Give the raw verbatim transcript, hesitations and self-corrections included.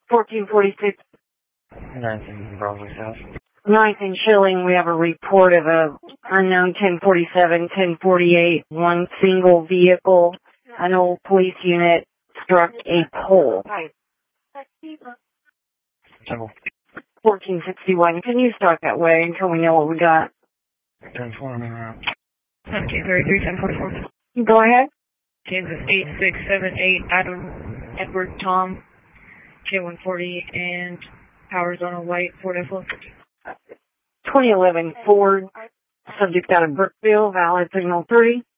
fourteen forty-six. ninth and Broadway South. ninth and Schilling, we have a report of a unknown ten forty-seven, ten forty-eight, one single vehicle, an old police unit struck a pole. Temple. fourteen sixty-one, can you start that way until we know what we got? ten four, I'm around. Okay, thirty-three, ten forty-four. Go ahead. Kansas eight six seven eight, Adam, Edward, Tom, K one forty, and Power Zone White, Ford F one fifty. twenty eleven Ford, subject out of Brookville, valid signal three.